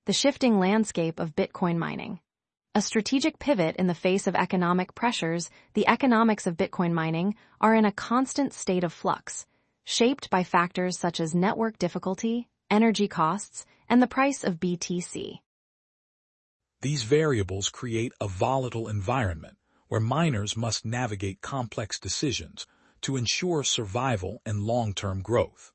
the shifting landscape of Bitcoin mining. A strategic pivot in the face of economic pressures, the economics of Bitcoin mining are in a constant state of flux, shaped by factors such as network difficulty, energy costs, and the price of BTC. These variables create a volatile environment where miners must navigate complex decisions to ensure survival and long-term growth.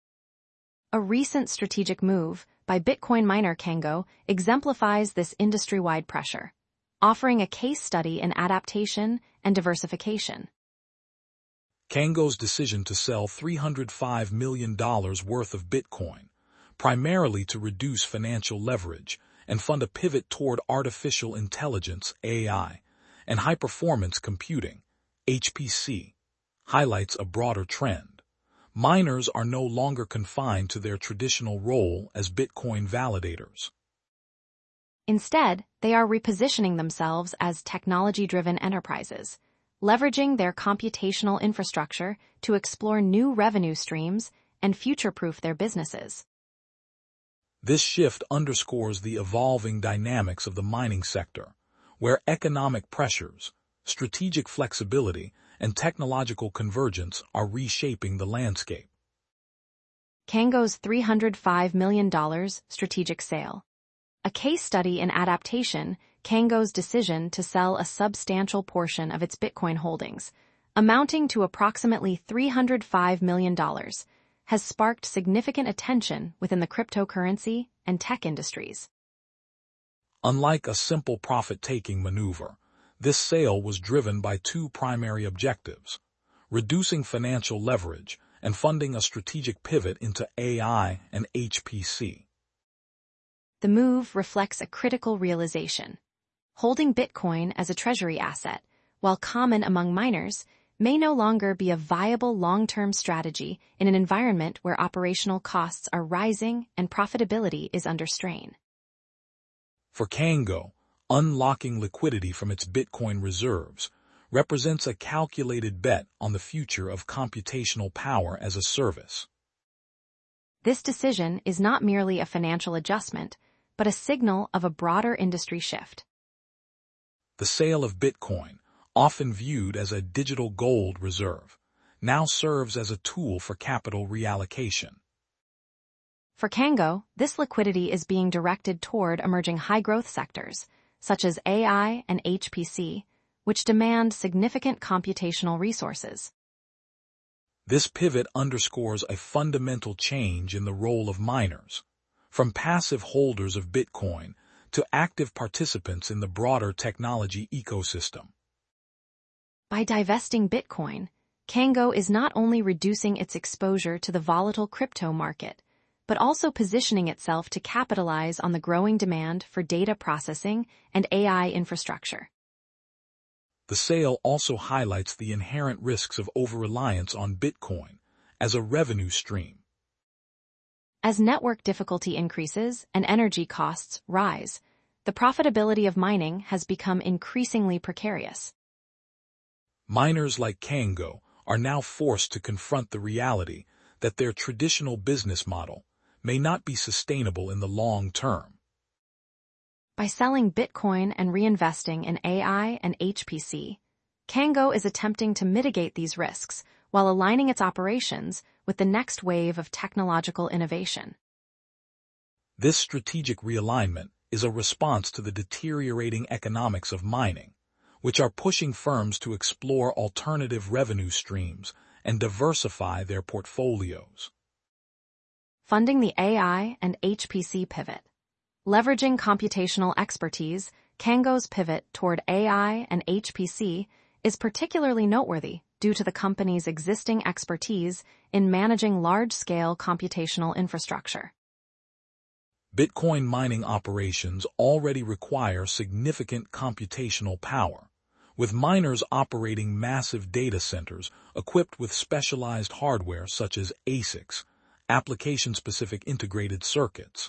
A recent strategic move by Bitcoin miner Cango exemplifies this industry-wide pressure, offering a case study in adaptation and diversification. Cango's decision to sell $305 million worth of Bitcoin, primarily to reduce financial leverage and fund a pivot toward artificial intelligence (AI) and high-performance computing (HPC), highlights a broader trend. Miners are no longer confined to their traditional role as Bitcoin validators. Instead, they are repositioning themselves as technology-driven enterprises, leveraging their computational infrastructure to explore new revenue streams and future-proof their businesses. This shift underscores the evolving dynamics of the mining sector, where economic pressures, strategic flexibility, and technological convergence are reshaping the landscape. Cango's $305 million strategic sale. A case study in adaptation, Cango's decision to sell a substantial portion of its Bitcoin holdings, amounting to approximately $305 million, has sparked significant attention within the cryptocurrency and tech industries. Unlike a simple profit-taking maneuver, this sale was driven by two primary objectives: reducing financial leverage and funding a strategic pivot into AI and HPC. The move reflects a critical realization. Holding Bitcoin as a treasury asset, while common among miners, may no longer be a viable long-term strategy in an environment where operational costs are rising and profitability is under strain. For Cango, unlocking liquidity from its Bitcoin reserves represents a calculated bet on the future of computational power as a service. This decision is not merely a financial adjustment, but a signal of a broader industry shift. The sale of Bitcoin, often viewed as a digital gold reserve, now serves as a tool for capital reallocation. For Cango, this liquidity is being directed toward emerging high-growth sectors, such as AI and HPC, which demand significant computational resources. This pivot underscores a fundamental change in the role of miners, from passive holders of Bitcoin to active participants in the broader technology ecosystem. By divesting Bitcoin, Cango is not only reducing its exposure to the volatile crypto market, but also positioning itself to capitalize on the growing demand for data processing and AI infrastructure. The sale also highlights the inherent risks of over-reliance on Bitcoin as a revenue stream. As network difficulty increases and energy costs rise, the profitability of mining has become increasingly precarious. Miners like Cango are now forced to confront the reality that their traditional business model may not be sustainable in the long term. By selling Bitcoin and reinvesting in AI and HPC, Cango is attempting to mitigate these risks while aligning its operations with the next wave of technological innovation. This strategic realignment is a response to the deteriorating economics of mining, which are pushing firms to explore alternative revenue streams and diversify their portfolios. Funding the AI and HPC pivot. Leveraging computational expertise, Cango's pivot toward AI and HPC is particularly noteworthy due to the company's existing expertise in managing large-scale computational infrastructure. Bitcoin mining operations already require significant computational power, with miners operating massive data centers equipped with specialized hardware such as ASICs, application-specific integrated circuits.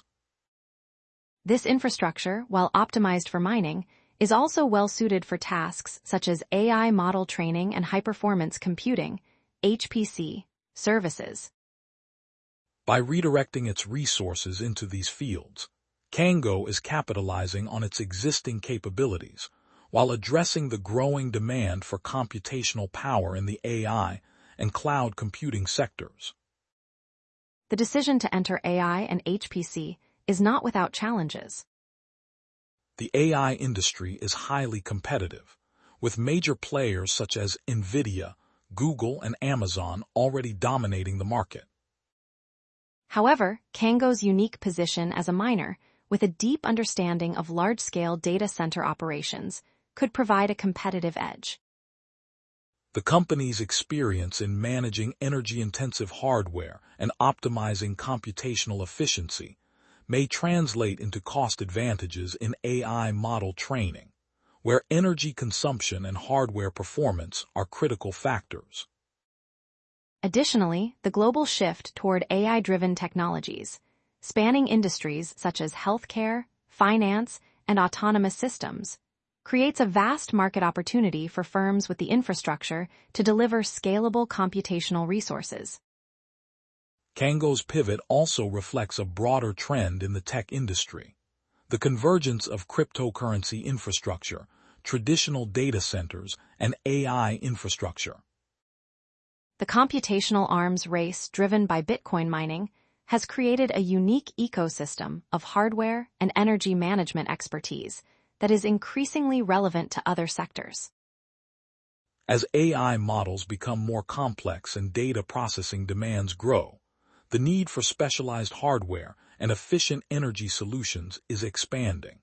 This infrastructure, while optimized for mining, is also well-suited for tasks such as AI model training and high-performance computing, HPC, services. By redirecting its resources into these fields, Cango is capitalizing on its existing capabilities while addressing the growing demand for computational power in the AI and cloud computing sectors. The decision to enter AI and HPC is not without challenges. The AI industry is highly competitive, with major players such as NVIDIA, Google, and Amazon already dominating the market. However, Cango's unique position as a miner, with a deep understanding of large-scale data center operations, could provide a competitive edge. The company's experience in managing energy-intensive hardware and optimizing computational efficiency may translate into cost advantages in AI model training, where energy consumption and hardware performance are critical factors. Additionally, the global shift toward AI-driven technologies, spanning industries such as healthcare, finance, and autonomous systems, creates a vast market opportunity for firms with the infrastructure to deliver scalable computational resources. Cango's pivot also reflects a broader trend in the tech industry: the convergence of cryptocurrency infrastructure, traditional data centers, and AI infrastructure. The computational arms race driven by Bitcoin mining has created a unique ecosystem of hardware and energy management expertise that is increasingly relevant to other sectors. As AI models become more complex and data processing demands grow, the need for specialized hardware and efficient energy solutions is expanding.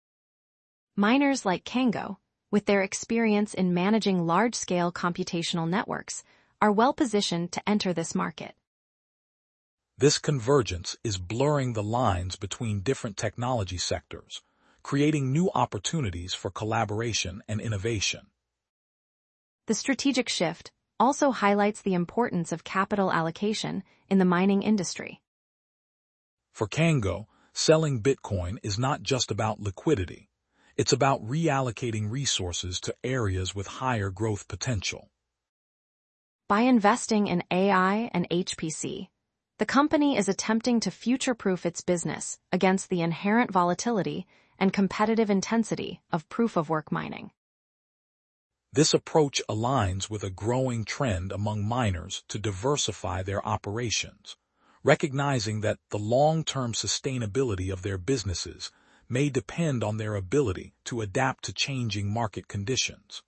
Miners like Cango, with their experience in managing large-scale computational networks, are well-positioned to enter this market. This convergence is blurring the lines between different technology sectors, creating new opportunities for collaboration and innovation. The strategic shift also highlights the importance of capital allocation in the mining industry. For Cango, selling Bitcoin is not just about liquidity. It's about reallocating resources to areas with higher growth potential. By investing in AI and HPC, the company is attempting to future-proof its business against the inherent volatility and competitive intensity of proof-of-work mining. This approach aligns with a growing trend among miners to diversify their operations, recognizing that the long-term sustainability of their businesses may depend on their ability to adapt to changing market conditions.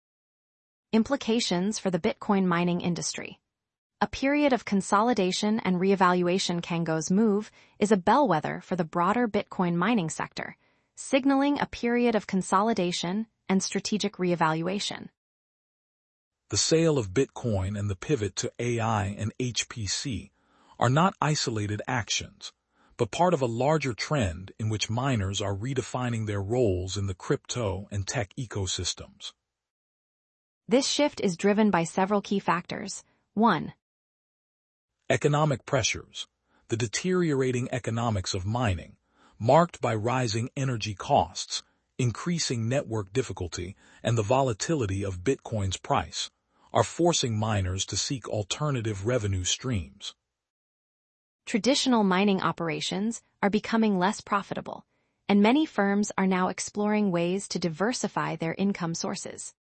Implications for the Bitcoin mining industry. A period of consolidation and reevaluation. Cango's move is a bellwether for the broader Bitcoin mining sector, signaling a period of consolidation and strategic reevaluation. The sale of Bitcoin and the pivot to AI and HPC are not isolated actions, but part of a larger trend in which miners are redefining their roles in the crypto and tech ecosystems. This shift is driven by several key factors. 1. Economic pressures. The deteriorating economics of mining, marked by rising energy costs, increasing network difficulty, and the volatility of Bitcoin's price, are forcing miners to seek alternative revenue streams. Traditional mining operations are becoming less profitable, and many firms are now exploring ways to diversify their income sources.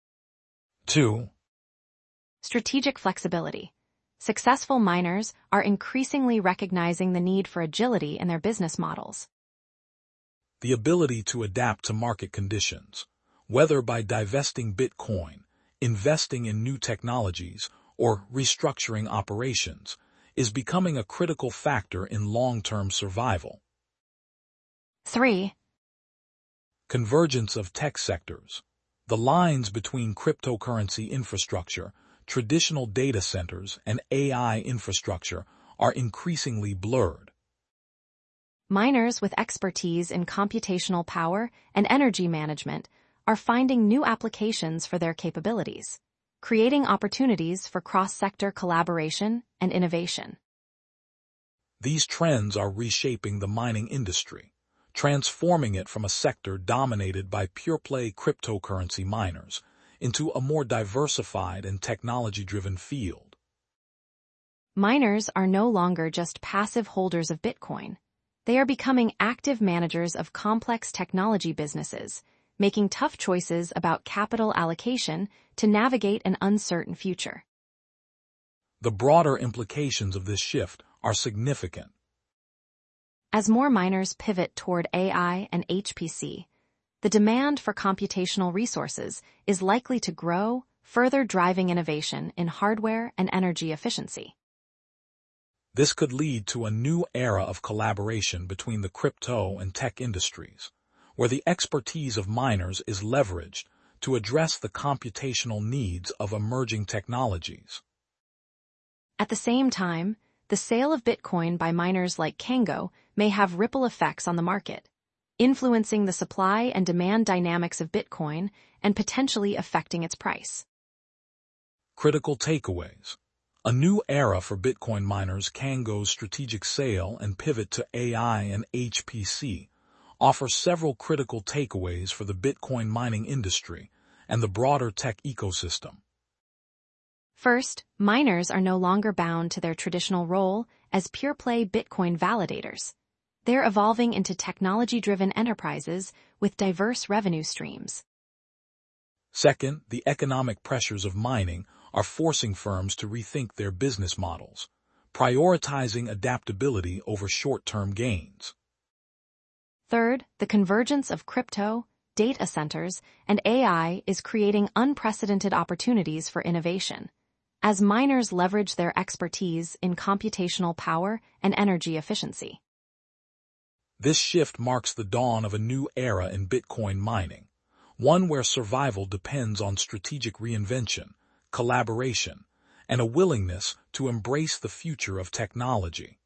2. Strategic flexibility. Successful miners are increasingly recognizing the need for agility in their business models. The ability to adapt to market conditions, whether by divesting Bitcoin, investing in new technologies, or restructuring operations, is becoming a critical factor in long-term survival. 3. Convergence of tech sectors. The lines between cryptocurrency infrastructure, traditional data centers, and AI infrastructure are increasingly blurred. Miners with expertise in computational power and energy management are finding new applications for their capabilities, creating opportunities for cross-sector collaboration and innovation. These trends are reshaping the mining industry, transforming it from a sector dominated by pure-play cryptocurrency miners into a more diversified and technology-driven field. Miners are no longer just passive holders of Bitcoin. They are becoming active managers of complex technology businesses, making tough choices about capital allocation to navigate an uncertain future. The broader implications of this shift are significant. As more miners pivot toward AI and HPC, the demand for computational resources is likely to grow, further driving innovation in hardware and energy efficiency. This could lead to a new era of collaboration between the crypto and tech industries, where the expertise of miners is leveraged to address the computational needs of emerging technologies. At the same time, the sale of Bitcoin by miners like Cango may have ripple effects on the market, influencing the supply and demand dynamics of Bitcoin and potentially affecting its price. Critical takeaways. A new era for Bitcoin miners. Cango's strategic sale and pivot to AI and HPC offer several critical takeaways for the Bitcoin mining industry and the broader tech ecosystem. First, miners are no longer bound to their traditional role as pure-play Bitcoin validators. They're evolving into technology-driven enterprises with diverse revenue streams. Second, the economic pressures of mining are forcing firms to rethink their business models, prioritizing adaptability over short-term gains. Third, the convergence of crypto, data centers, and AI is creating unprecedented opportunities for innovation, as miners leverage their expertise in computational power and energy efficiency. This shift marks the dawn of a new era in Bitcoin mining, one where survival depends on strategic reinvention, collaboration, and a willingness to embrace the future of technology.